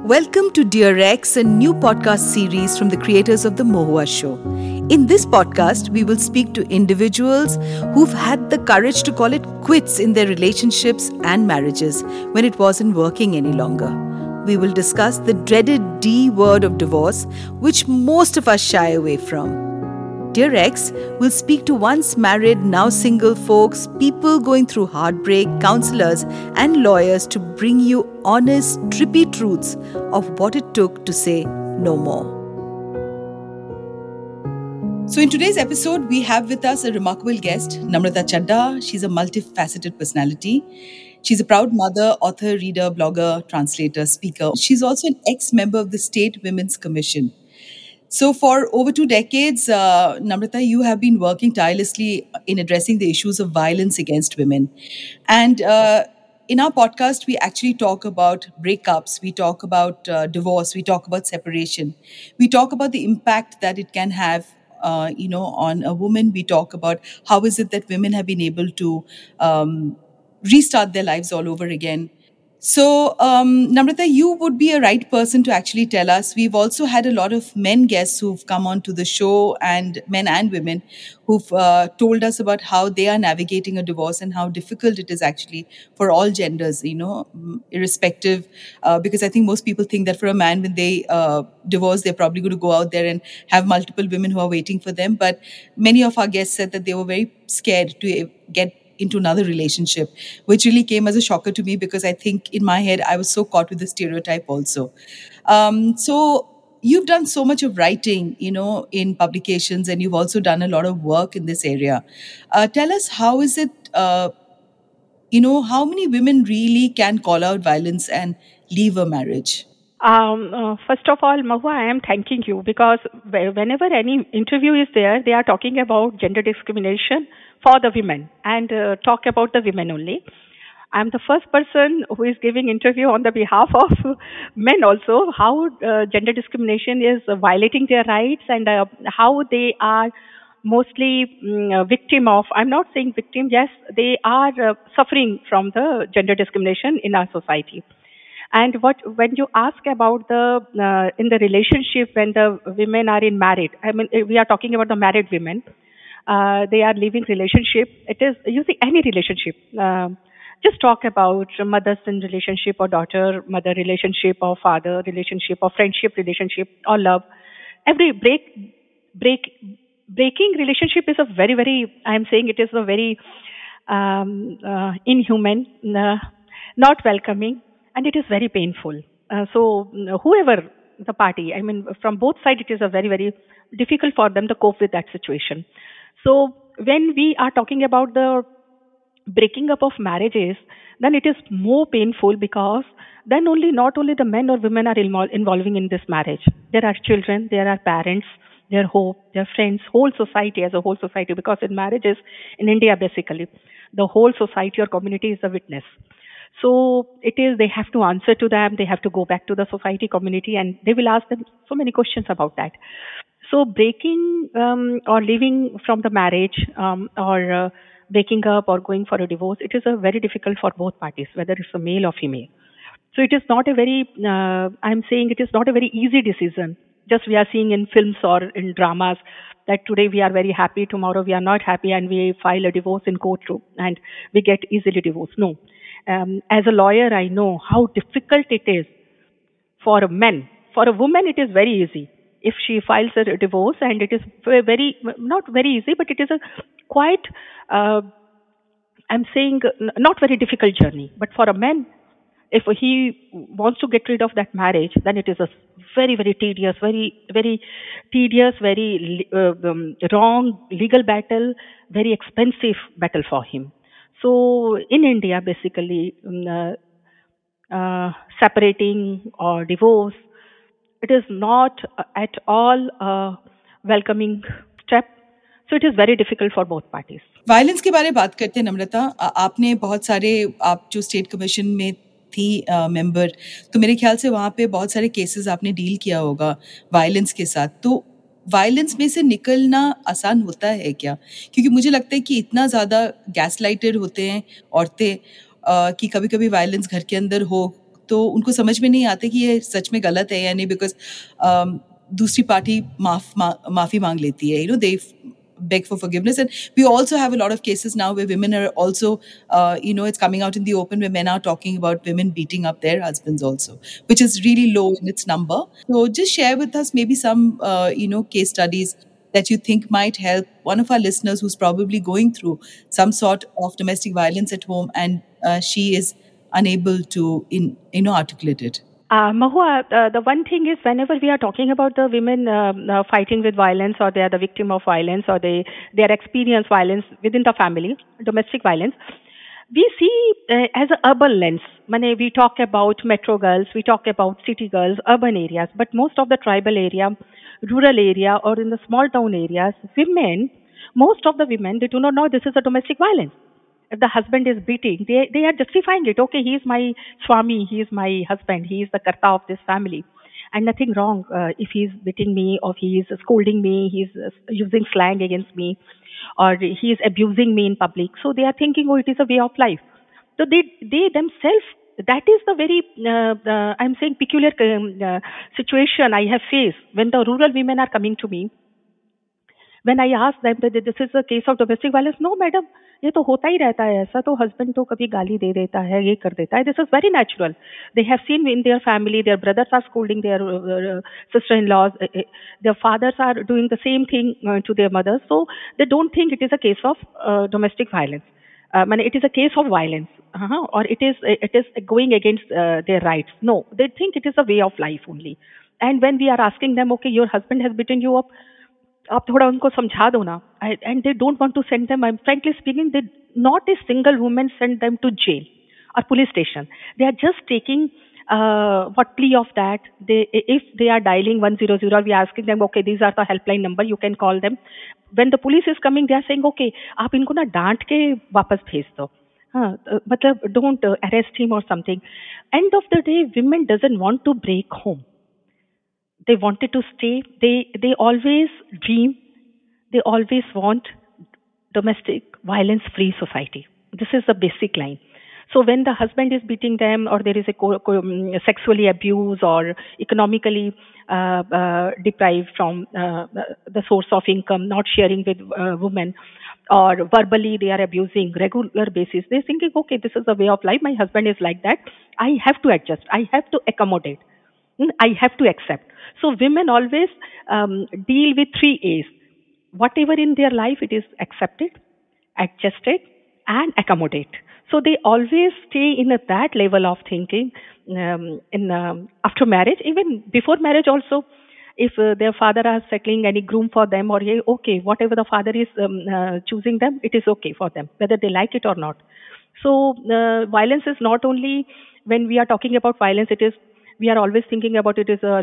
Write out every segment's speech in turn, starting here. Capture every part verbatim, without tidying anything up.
Welcome to Dear X, a new podcast series from the creators of The Mohua Show. In this podcast, we will speak to individuals who've had the courage to call it quits in their relationships and marriages when it wasn't working any longer. We will discuss the dreaded D word of divorce, which most of us shy away from. Dear X will speak to once married, now single folks, people going through heartbreak, counselors, and lawyers to bring you honest, trippy truths of what it took to say no more. So, in today's episode, we have with us a remarkable guest, Namrata Chadha. She's a multifaceted personality. She's a proud mother, author, reader, blogger, translator, speaker. She's also an ex-member of the State Women's Commission. So for over two decades, uh, Namrata, you have been working tirelessly in addressing the issues of violence against women. And uh, in our podcast, we actually talk about breakups, we talk about uh, divorce, we talk about separation. We talk about the impact that it can have uh, you know, on a woman. We talk about how is it that women have been able to um, restart their lives all over again. So, um, Namrata, you would be a right person to actually tell us. We've also had a lot of men guests who've come on to the show, and men and women who've uh, told us about how they are navigating a divorce and how difficult it is actually for all genders, you know, irrespective. Uh, because I think most people think that for a man, when they uh, divorce, they're probably going to go out there and have multiple women who are waiting for them. But many of our guests said that they were very scared to get into another relationship, which really came as a shocker to me because I think in my head, I was so caught with the stereotype also. Um, so you've done so much of writing, you know, in publications, and you've also done a lot of work in this area. Uh, tell us, how is it, uh, you know, how many women really can call out violence and leave a marriage? Um, uh, first of all, Mahua, I am thanking you because whe- whenever any interview is there, they are talking about gender discrimination for the women and uh, talk about the women only. I'm the first person who is giving interview on the behalf of men also, how uh, gender discrimination is violating their rights and uh, how they are mostly mm, a victim of, I'm not saying victim, yes, they are uh, suffering from the gender discrimination in our society. And what when you ask about the uh, in the relationship when the women are in married, I mean eh, we are talking about the married women. Uh, they are living relationship. It is you see any relationship. Uh, just talk about mother-son relationship or daughter-mother relationship or father relationship or friendship relationship or love. Every break break breaking relationship is a very very. I am saying it is a very um, uh, inhuman, uh, not welcoming, and it is very painful. Uh, so, mm, whoever the party, I mean, from both sides, it is a very, very difficult for them to cope with that situation. So, when we are talking about the breaking up of marriages, then it is more painful because then only not only the men or women are invol- involving in this marriage. There are children, there are parents, their hope, their friends, whole society as a whole society. Because in marriages in India, basically, the whole society or community is a witness. So it is they have to answer to them. They have to go back to the society community, and they will ask them so many questions about that. So breaking um, or leaving from the marriage um, or uh, breaking up or going for a divorce, it is a very difficult for both parties, whether it's a male or female. So it is not a very, uh, I'm saying it is not a very easy decision. Just we are seeing in films or in dramas that today we are very happy, tomorrow we are not happy, and we file a divorce in courtroom and we get easily divorced. No. Um, as a lawyer, I know how difficult it is for a man. For a woman, it is very easy. If she files a divorce, and it is ve- very, not very easy, but it is a quite, uh, I'm saying, uh, not very difficult journey. But for a man, if he wants to get rid of that marriage, then it is a very, very tedious, very, very tedious, very uh, um, wrong legal battle, very expensive battle for him. So in India, basically, um, uh, uh, separating or divorce, it is not uh, at all a welcoming step. So it is very difficult for both parties. Violence के बारे में बात करते हैं नम्रता. आ- आपने बहुत सारे, आप जो स्टेट कमीशन में थी मेंबर, तो मेरे ख्याल से वहाँ पे बहुत सारे केसेस आपने डील किया होगा वायलेंस के साथ. तो वायलेंस में से निकलना आसान होता है क्या? क्योंकि मुझे लगता है कि इतना ज़्यादा गैस लाइटेड होते हैं औरतें, अ, कि कभी कभी वायलेंस घर के अंदर हो तो उनको समझ में नहीं आता कि ये सच में गलत है या नहीं, बिकॉज दूसरी पार्टी माफ मा, माफी मांग लेती है, you know, they beg for forgiveness. And we also have a lot of cases now where women are also, uh, you know, it's coming out in the open where men are talking about women beating up their husbands also, which is really low in its number. So just share with us maybe some, uh, you know, case studies that you think might help one of our listeners who's probably going through some sort of domestic violence at home, and uh, she is unable to, in, you know, articulate it. Uh, Mahua, uh, the one thing is whenever we are talking about the women um, uh, fighting with violence, or they are the victim of violence, or they they are experience violence within the family, domestic violence, we see uh, as an urban lens. Mane, we talk about metro girls, we talk about city girls, urban areas, but most of the tribal area, rural area, or in the small town areas, women, most of the women, they do not know this is a domestic violence. If the husband is beating, they they are justifying it. Okay, he is my swami, he is my husband, he is the karta of this family, and nothing wrong uh, if he is beating me, or he is scolding me, he is uh, using slang against me, or he is abusing me in public. So they are thinking, oh, it is a way of life. So they they themselves, that is the very uh, uh, I'm saying peculiar um, uh, situation I have faced when the rural women are coming to me. When I ask them that this is a case of domestic violence, no madam, ये तो होता ही रहता है, ऐसा तो husband तो कभी गाली दे देता है, ये कर देता है, this is very natural. They have seen in their family, their brothers are scolding their sister in laws, their fathers are doing the same thing to their mothers, so they don't think it is a case of domestic violence. माने it is a case of violence, और it is it is going against uh, their rights. No, they think it is a way of life only. And when we are asking them, okay, your husband has beaten you up, आप थोड़ा उनको समझा दो ना, and they don't want to send them. I am frankly speaking, they not a single woman send them to jail or police station. They are just taking uh, what plea of that. They, if they are dialing one hundred, we are asking them, okay, these are the helpline number, you can call them. When the police is coming, they are saying, okay, आप इनको ना डांट के वापस भेज दो, हाँ, मतलब don't uh, arrest him or something. End of the day, women doesn't want to break home. They wanted to stay. They they always dream. They always want domestic violence-free society. This is the basic line. So when the husband is beating them, or there is a co- co- sexually abused or economically uh, uh, deprived from uh, the source of income, not sharing with uh, women, or verbally they are abusing regular basis, they're thinking, okay, this is the way of life. My husband is like that. I have to adjust. I have to accommodate. I have to accept. So women always um, deal with three A's. Whatever in their life, it is accepted, adjusted, and accommodate. So they always stay in a, that level of thinking um, in um, after marriage, even before marriage also. If uh, their father are settling any groom for them, or yeah, okay, whatever the father is um, uh, choosing them, it is okay for them, whether they like it or not. So uh, violence is not only, when we are talking about violence, it is, we are always thinking about it is a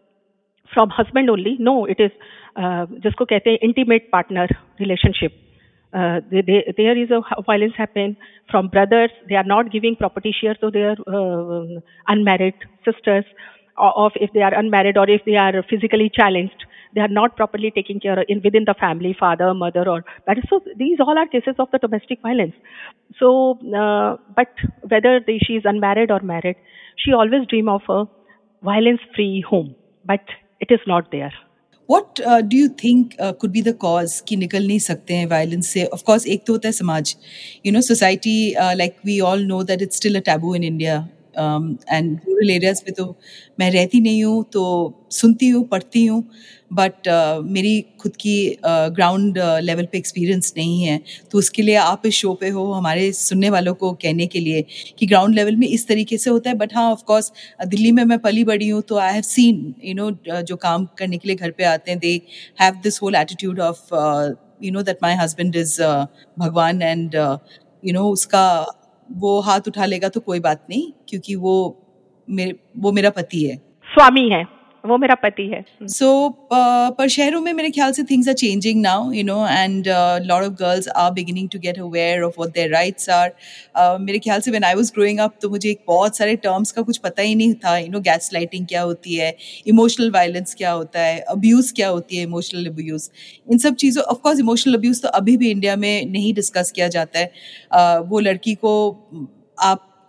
from husband only. No, it is uh, जिसको कहते हैं intimate partner relationship. Uh, they, they, there is a violence happen from brothers. They are not giving property share to their uh, unmarried sisters, or, or if they are unmarried, or if they are physically challenged, they are not properly taking care in within the family, father, mother, or that is. So these all are cases of the domestic violence. So, uh, but whether they, she is unmarried or married, she always dream of a violence-free home, but it is not there. What uh, do you think uh, could be the cause कि निकल नहीं सकते हैं violence से? Of course, एक तो होता है समाज, you know, society, uh, like we all know that it's still a taboo in India. Um, and rural areas में तो मैं रहती नहीं हूँ, तो सुनती हूँ, पढ़ती हूँ, but uh, मेरी खुद की ग्राउंड uh, लेवल uh, पे एक्सपीरियंस नहीं है. तो उसके लिए आप इस शो पे हो हमारे सुनने वालों को कहने के लिए कि ग्राउंड लेवल में इस तरीके से होता है. बट हाँ, ऑफ कोर्स दिल्ली में मैं पली बड़ी हूँ, तो I have seen, you know, जो काम करने के लिए घर पे आते हैं, they have this whole attitude of, you know, that my husband is Bhagwan, and you know, उसका वो हाथ उठा लेगा तो कोई बात नहीं, क्योंकि वो मेरे वो मेरा पति है, स्वामी है, वो मेरा पति है. So, uh, पर शहरों में मेरे ख्याल से things are changing now, you know, and a uh, lot of girls are beginning to get aware of what their rights are. Uh, मेरे ख्याल से when I was growing up, तो मुझे बहुत सारे terms का कुछ पता ही नहीं था, you know, gaslighting क्या होती है, emotional violence क्या होता है, abuse क्या होती है, emotional abuse. इन सब चीज़ों, of course, emotional abuse तो अभी भी इंडिया में नहीं discuss किया जाता है. uh, वो लड़की को आप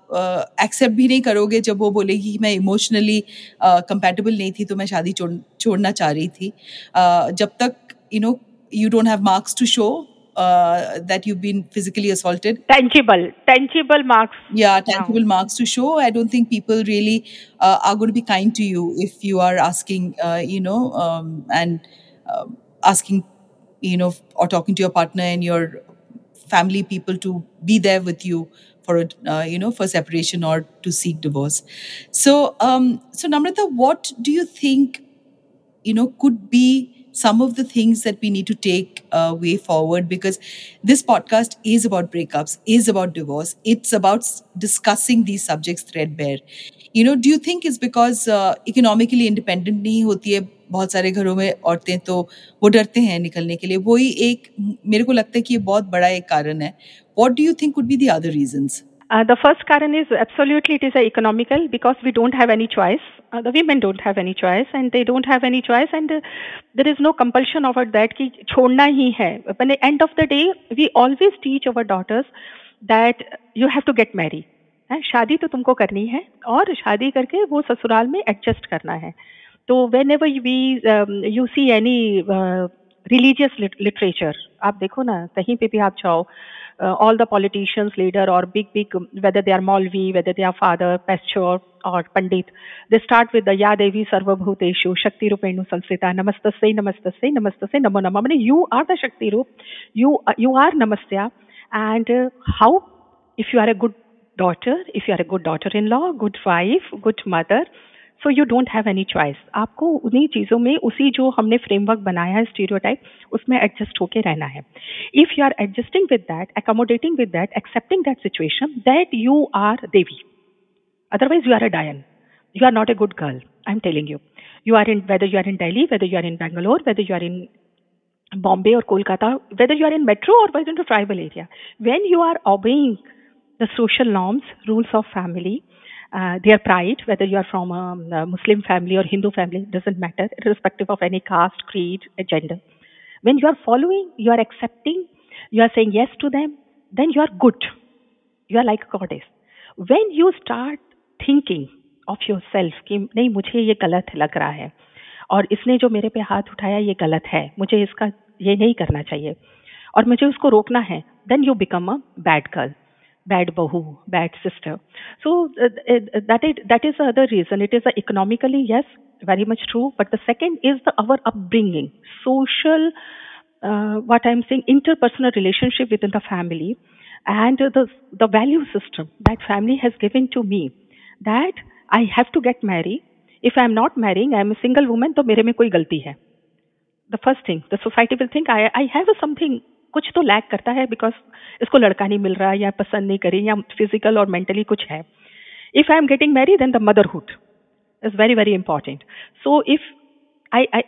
एक्सेप्ट भी नहीं करोगे जब वो बोलेगी कि मैं इमोशनली कंपैटिबल नहीं थी तो मैं शादी छोड़ छोड़ना चाह रही थी. Uh, जब तक you know you don't have marks to show uh, that you've been physically assaulted. Tangible, tangible marks. Yeah, Wow. tangible marks to show. I don't think people really uh, are going to be kind to you if you are asking, uh, you know, um, and uh, asking, you know, or talking to your partner and your family people to be there with you for a, uh, you know, for separation or to seek divorce. So, um, so Namrata, what do you think, you know, could be some of the things that we need to take uh, way forward? Because this podcast is about breakups, is about divorce. It's about s- discussing these subjects threadbare. You know, do you think it's because uh, economically independent नहीं होती है बहुत सारे घरों में औरतें, तो वो डरते हैं निकलने के लिए? वही एक, मेरे को लगता है कि ये बहुत बड़ा एक कारण है. What do you think could be the other reasons? Uh, the first Karan is absolutely it is a economical because we don't have any choice. Uh, the women don't have any choice and they don't have any choice and uh, there is no compulsion over that कि छोड़ना ही है. But at the end of the day, we always teach our daughters that you have to get married. है शादी तो तुमको करनी है और शादी करके वो ससुराल में एडजस्ट करना है. तो whenever we um, you see any uh, religious lit- literature, आप देखो ना कहीं पे भी आप जाओ, uh, all the politicians, leader or big, big, um, whether they are Maulvi, whether they are father, pastor or Pandit, they start with the Ya Devi Sarvabhuteshu, Shakti Rupenu Sansita, Namastasai, Namastasai, Namastasai, Namo Namah. I mean, you are the Shakti Rup, you, uh, you are Namastya. And uh, how, if you are a good daughter, if you are a good daughter-in-law, good wife, good mother, so you don't have any choice. आपको उन्हीं चीज़ों में उसी जो हमने framework बनाया है stereotype उसमें एडजस्ट होके रहना है. If you are adjusting with that, accommodating with that, accepting that situation, that you are devi. Otherwise, you are a Diane. You are not a good girl. I'm telling you. You are in, whether you are in Delhi, whether you are in Bangalore, whether you are in Bombay or Kolkata, whether you are in metro or whether in a tribal area. When you are obeying the social norms, rules of family, uh, their pride, whether you are from a, a Muslim family or Hindu family, doesn't matter, irrespective of any caste, creed, gender. When you are following, you are accepting, you are saying yes to them, then you are good. You are like a goddess. When you start thinking of yourself कि नहीं मुझे ये गलत लग रहा है और इसने जो मेरे पे हाथ उठाया ये गलत है, मुझे इसका ये नहीं करना चाहिए और मुझे उसको रोकना है, then you become a bad girl, bad bahu, bad sister. So uh, uh, that is that is the other reason. It is uh, economically, yes, very much true. But the second is the our upbringing, social, uh, what I'm saying, interpersonal relationship within the family, and uh, the the value system that family has given to me, that I have to get married. If I'm not marrying, I'm a single woman, तो मेरे में कोई गलती है. The first thing, the society will think I I have a something, कुछ तो lack करता है बिकॉज इसको लड़का नहीं मिल रहा या पसंद नहीं करी या फिजिकल और मेंटली कुछ है. If I am getting married then the motherhood is very very important. So if I I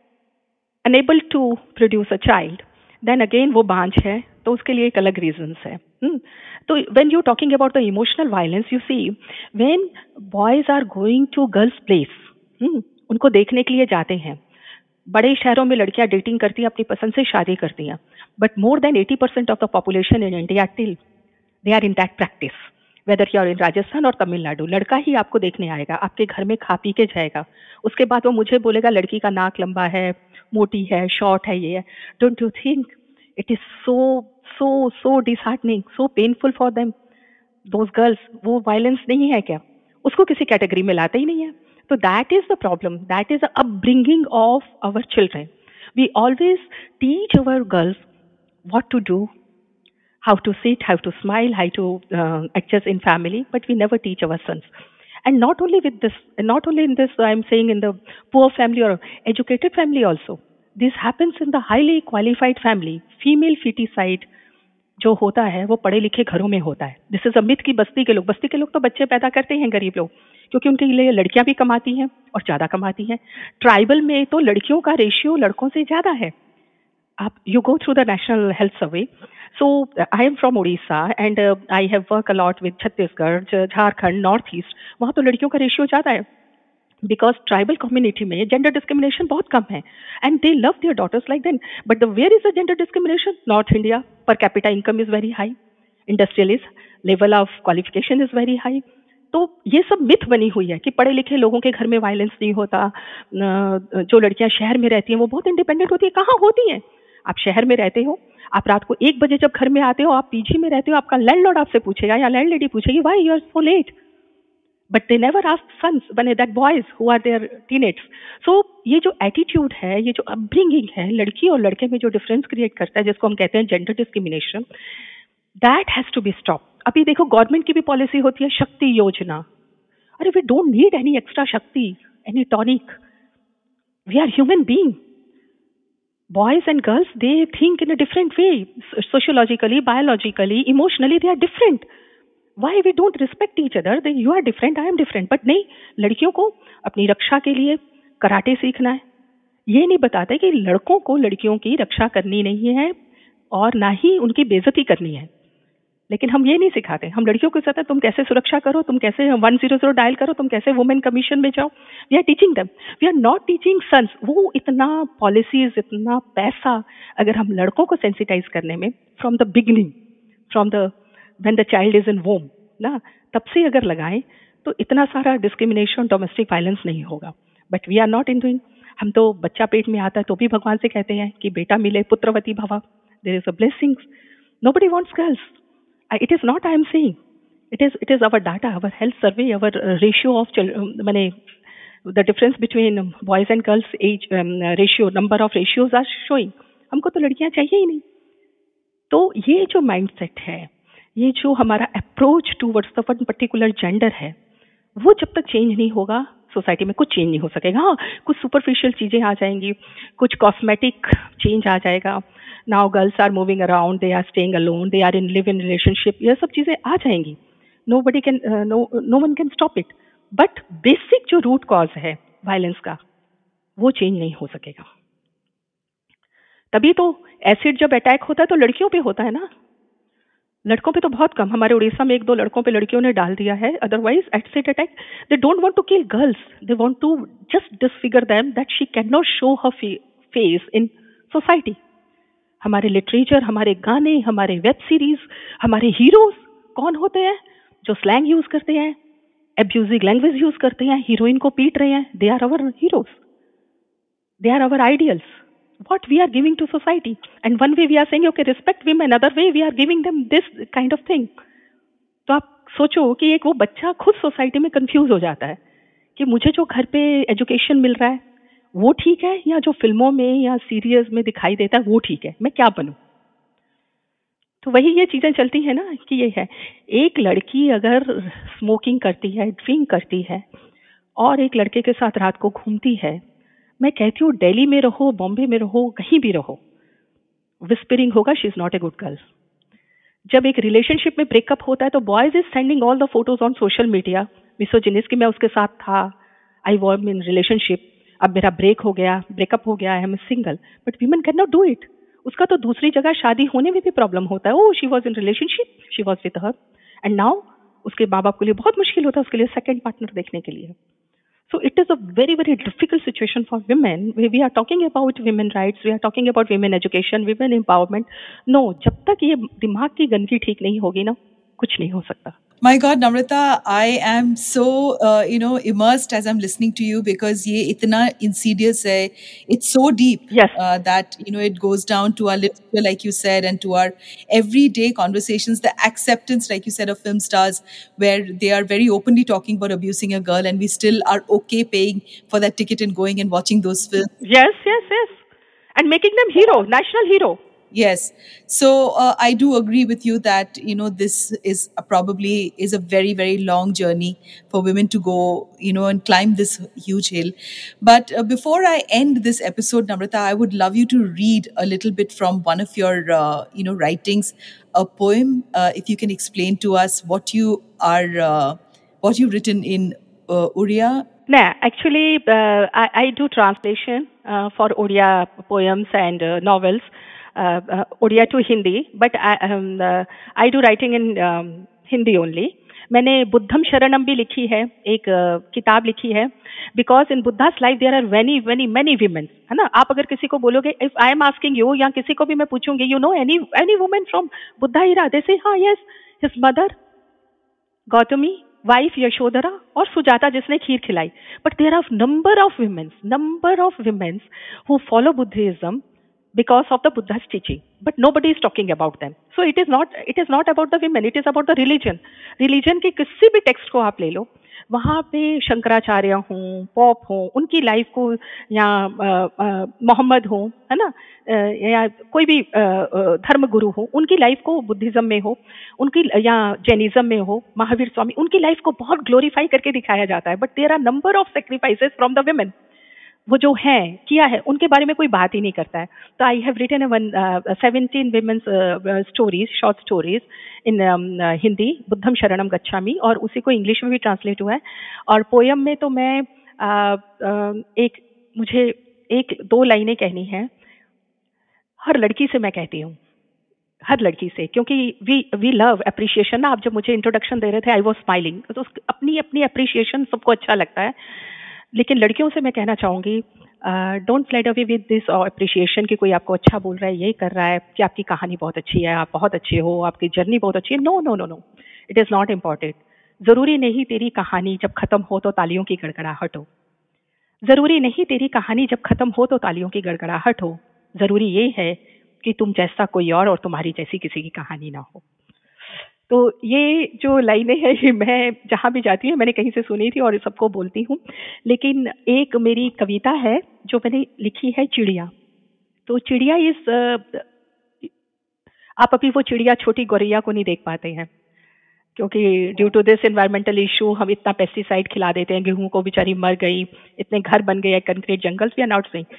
unable to produce a child then again वो बांझ है, तो उसके लिए एक अलग रीजंस है. hmm? तो when you talking about the emotional violence, you see when boys are going to girls place, उनको देखने के लिए जाते हैं. बड़े शहरों में लड़कियां डेटिंग करती हैं, अपनी पसंद से शादी करती हैं, but more than eighty percent of the population in India till they are in that practice. Whether you are in Rajasthan और तमिलनाडु, लड़का ही आपको देखने आएगा, आपके घर में खा पी के जाएगा, उसके बाद वो मुझे बोलेगा लड़की का नाक लंबा है, मोटी है, शॉर्ट है, ये है. Don't you think it is so so so disheartening, so painful for them, those girls? वो वायलेंस नहीं है क्या? उसको किसी कैटेगरी में लाते ही नहीं है. So that is the problem. That is the upbringing of our children. We always teach our girls what to do, how to sit, how to smile, how to uh, adjust in family, but we never teach our sons. And not only with this, not only in this, I'm saying in the poor family or educated family also. This happens in the highly qualified family. Female feticide जो होता है वो पढ़े लिखे घरों में होता है. दिस इज अ मिथ कि बस्ती के लोग बस्ती के लोग तो बच्चे पैदा करते हैं गरीब लोग, क्योंकि उनके लिए लड़कियां भी कमाती हैं और ज़्यादा कमाती हैं. ट्राइबल में तो लड़कियों का रेशियो लड़कों से ज़्यादा है. आप you go through the national health survey. So I am from Orissa and I have work a lot with Chhattisgarh, Jharkhand, north east. वहाँ तो लड़कियों का रेशियो ज़्यादा है बिकॉज ट्राइबल कम्युनिटी में जेंडर डिस्क्रिमिनेशन बहुत कम है and they love their daughters like then. But the where is the gender discrimination? North India, per capita income is very high, industrial is level of qualification is very high. तो ये सब myth बनी हुई है कि पढ़े लिखे लोगों के घर में वायलेंस नहीं होता, जो लड़कियां शहर में रहती हैं वो बहुत इंडिपेंडेंट होती है। कहाँ होती हैं? आप शहर में रहते हो, आप रात को एक बजे जब घर में आते हो, आप पीजी में रहते हो, आपका लैंडलॉर्ड आपसे पूछेगा या लैंडलेडी पूछेगी why you are so late, but they never ask sons when that boys who are their teenage. So ये जो एटीट्यूड है, ये जो अपब्रिंगिंग है, लड़की और लड़के में जो डिफरेंस क्रिएट करता है, जिसको हम कहते हैं gender discrimination, that has to be stop. अभी देखो गवर्नमेंट की भी पॉलिसी होती है शक्ति योजना। अरे we don't need any extra shakti, any tonic, we are human being. Boys and girls, they think in a different way, sociologically, biologically, emotionally, they are different. Why we don't respect each other? They, you are different, I am different. But नहीं, लड़कियों को अपनी रक्षा के लिए karate सीखना है। ये नहीं बताते कि लड़कों को लड़कियों की रक्षा करनी नहीं है और ना ही उनकी बेइज्जती करनी है। लेकिन हम ये नहीं सिखाते। हम लड़कियों को कहते हैं तुम कैसे सुरक्षा करो, तुम कैसे वन जीरो जीरो डायल करो, तुम कैसे वुमेन कमीशन में जाओ। We are teaching them, we are not teaching sons. वो इतना पॉलिसीज, इतना पैसा अगर हम लड़कों को सेंसिटाइज करने में from the beginning, from the when the child is in womb ना, तब से अगर लगाएं तो इतना सारा डिस्क्रिमिनेशन, डोमेस्टिक वायलेंस नहीं होगा। But we are not in doing. हम तो बच्चा पेट में आता है तो भी भगवान से कहते हैं कि बेटा मिले, पुत्रवती भवा, there is a blessings. Nobody wants girls. It is not I am saying. It is it is our data, our health survey, our uh, ratio of children. माने the difference between boys and girls age um, ratio, number of ratios are showing. हमको तो लड़कियां चाहिए ही नहीं। तो ये जो mindset है, ये जो हमारा approach towards the one particular gender है, वो जब तक चेंज नहीं होगा सोसाइटी में कुछ चेंज नहीं हो सकेगा। हाँ, कुछ सुपरफिशियल चीजें आ जाएंगी, कुछ कॉस्मेटिक चेंज आ जाएगा। Now girls are moving around, they are staying alone, they are in live in relationship, ये सब चीजें आ जाएंगी। Nobody can no no one can stop it. But basic जो रूट कॉज है वायलेंस का, वो चेंज नहीं हो सकेगा। तभी तो एसिड जब अटैक होता है तो लड़कियों पे होता है ना, लड़कों पे तो बहुत कम। हमारे उड़ीसा में एक दो लड़कों पे लड़कियों ने डाल दिया है। Otherwise acid attack, they don't want to kill girls, they want to just disfigure them that she can not show her face in society. हमारे लिटरेचर, हमारे गाने, हमारे वेब सीरीज, हमारे हीरोज कौन होते हैं? जो स्लैंग यूज करते हैं, एब्यूजिव लैंग्वेज यूज करते हैं, हीरोइन को पीट रहे हैं, they are our heroes, they are our ideals. What we are giving to society, and one way we are saying okay respect women, other way we are giving them this kind of thing. तो आप सोचो कि एक वो बच्चा खुद society में confuse हो जाता है कि मुझे जो घर पे एजुकेशन मिल रहा है वो ठीक है, या जो फिल्मों में या सीरियल्स में दिखाई देता है वो ठीक है, मैं क्या बनूं? तो वही ये चीजें चलती है ना कि ये है, एक लड़की अगर स्मोकिंग करती है, ड्रिंक करती है और एक लड़के के साथ रात को घूमती है, मैं कहती हूँ दिल्ली में रहो, बॉम्बे में रहो, कहीं भी रहो, विस्परिंग होगा she is not a good girl. जब एक रिलेशनशिप में ब्रेकअप होता है तो boys is sending all the photos on social media misogynist कि मैं उसके साथ था, आई वॉज इन रिलेशनशिप, अब मेरा ब्रेक हो गया, ब्रेकअप हो गया, I am single. But women can not do it. उसका तो दूसरी जगह शादी होने में भी प्रॉब्लम होता है। Oh she was in relationship, she was with her, and now उसके माँ बाप के लिए बहुत मुश्किल होता है उसके लिए सेकेंड पार्टनर देखने के लिए। So it is a very, very difficult situation for women. We, we are talking about women rights, we are talking about women education, women empowerment. No, जब तक ये दिमाग की गंदगी ठीक नहीं होगी ना, कुछ नहीं हो सकता। My God, Namrata, I am so, uh, you know, immersed as I'm listening to you because ye itna insidious hai. It's so deep yes. uh, that, you know, it goes down to our literature, like you said, and to our everyday conversations, the acceptance, like you said, of film stars, where they are very openly talking about abusing a girl and we still are okay paying for that ticket and going and watching those films. Yes, yes, yes. And making them hero, national hero. Yes. So uh, I do agree with you that, you know, this is a probably is a very, very long journey for women to go, you know, and climb this huge hill. But uh, before I end this episode, Namrata, I would love you to read a little bit from one of your, uh, you know, writings, a poem. Uh, if you can explain to us what you are, uh, what you've written in uh, Oriya. No, actually, uh, I, I do translation uh, for Oriya poems and uh, novels. Uh, uh, Oriya to Hindi, but I, um, uh, I do writing in um, Hindi only. मैंने बुद्धम शरणम भी लिखी है, एक uh, किताब लिखी है, because in Buddha's life there are many many many women, है ना। आप अगर किसी को बोलोगे, if I am asking you, या किसी को भी मैं पूछूंगी, you know any any woman from Buddha era, they say हाँ yes, his mother, Gautami, wife Yashodhara और सुजाता जिसने खीर खिलाई. But there are number of womens, number of womens who follow Buddhism because of the Buddha's teaching, but nobody is talking about them. So it is not it is not about the women, it is about the religion. Religion के किसी भी text को आप ले लो, वहाँ पे शंकराचार्य हों, pop हों, उनकी लाइफ को, या मोहम्मद हों, है ना, या कोई भी धर्म गुरु हो, उनकी लाइफ को बुद्धिज्म में हो, उनकी या जैनिज्म में हो, महावीर स्वामी, उनकी लाइफ को बहुत ग्लोरीफाई करके दिखाया जाता है. But there are number of sacrifices from the women. वो जो हैं, किया है, उनके बारे में कोई बात ही नहीं करता है. तो I have written one seventeen womens stories, short stories in Hindi, बुद्धम शरणम गच्छामि, और उसी को इंग्लिश में भी ट्रांसलेट हुआ है. और पोयम में तो मैं uh, uh, एक मुझे एक दो लाइनें कहनी है. हर लड़की से मैं कहती हूँ, हर लड़की से, क्योंकि वी वी लव अप्रिशिएशन ना. आप जब मुझे इंट्रोडक्शन दे रहे थे, आई वॉज स्माइलिंग, तो अपनी अपनी अप्रिशिएशन सबको अच्छा लगता है. लेकिन लड़कियों से मैं कहना चाहूँगी, don't float away with this appreciation कि कोई आपको अच्छा बोल रहा है, ये कर रहा है, कि आपकी कहानी बहुत अच्छी है, आप बहुत अच्छे हो, आपकी जर्नी बहुत अच्छी है. No no no no, it is not important. ज़रूरी नहीं तेरी कहानी जब ख़त्म हो तो तालियों की गड़गड़ाहट हो. ज़रूरी नहीं तेरी कहानी जब ख़त्म हो तो तालियों की गड़गड़ाहट हो. ज़रूरी ये है कि तुम जैसा कोई और और तुम्हारी जैसी किसी की कहानी ना हो. तो ये जो लाइनें हैं, मैं जहाँ भी जाती हूँ, मैंने कहीं से सुनी थी और सबको बोलती हूँ. लेकिन एक मेरी कविता है जो मैंने लिखी है, चिड़िया. तो चिड़िया इस, आप अभी वो चिड़िया छोटी गौरैया को नहीं देख पाते हैं, क्योंकि due to this environmental issue हम इतना पेस्टिसाइड खिला देते हैं, गेहूं को बेचारी मर गई, इतने घर बन गए, कंक्रीट जंगल्स भी आर नॉट सेइंग.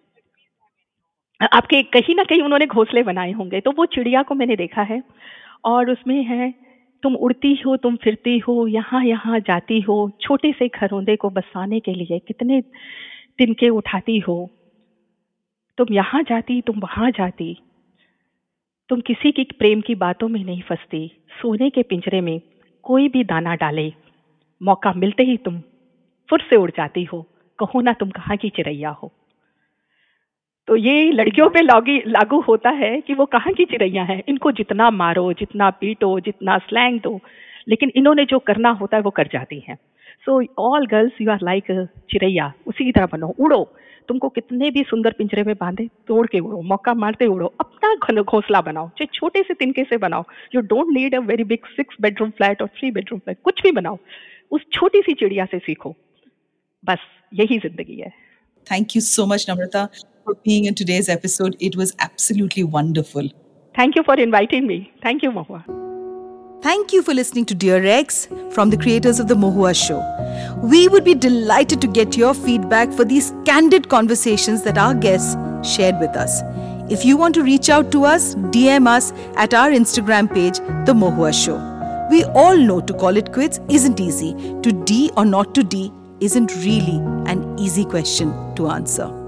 आपके कहीं ना कहीं उन्होंने घोंसले बनाए होंगे. तो वो चिड़िया को मैंने देखा है, और उसमें है, तुम उड़ती हो, तुम फिरती हो, यहाँ यहाँ जाती हो, छोटे से घरौंदे को बसाने के लिए कितने तिनके उठाती हो. तुम यहाँ जाती, तुम वहाँ जाती, तुम किसी की प्रेम की बातों में नहीं फंसती. सोने के पिंजरे में कोई भी दाना डाले, मौका मिलते ही तुम फुर से उड़ जाती हो. कहो ना तुम कहाँ की चिड़ैया हो. तो ये लड़कियों पे लागू लागू होता है कि वो कहाँ की चिड़ैया हैं. इनको जितना मारो, जितना पीटो, जितना स्लैंग दो, लेकिन इन्होंने जो करना होता है वो कर जाती हैं. So all girls, you are like चिड़ैया. उसी की तरह बनो, उड़ो. तुमको कितने भी सुंदर पिंजरे में बांधे, तोड़ के उड़ो, मौका मारते उड़ो. अपना घोंसला बनाओ, चाहे छोटे से तिनके से बनाओ. You don't need a very big six bedroom flat और थ्री बेडरूम फ्लैट. कुछ भी बनाओ, उस छोटी सी चिड़िया से सीखो. बस यही जिंदगी है. Thank you so much, Namrata, for being in today's episode. It was absolutely wonderful. Thank you for inviting me. Thank you, Mahua. Thank you for listening to Dear X from the creators of The Mohua Show. We would be delighted to get your feedback for these candid conversations that our guests shared with us. If you want to reach out to us, D M us at our Instagram page, The Mohua Show. We all know to call it quits isn't easy. To D or not to D isn't really an easy question to answer.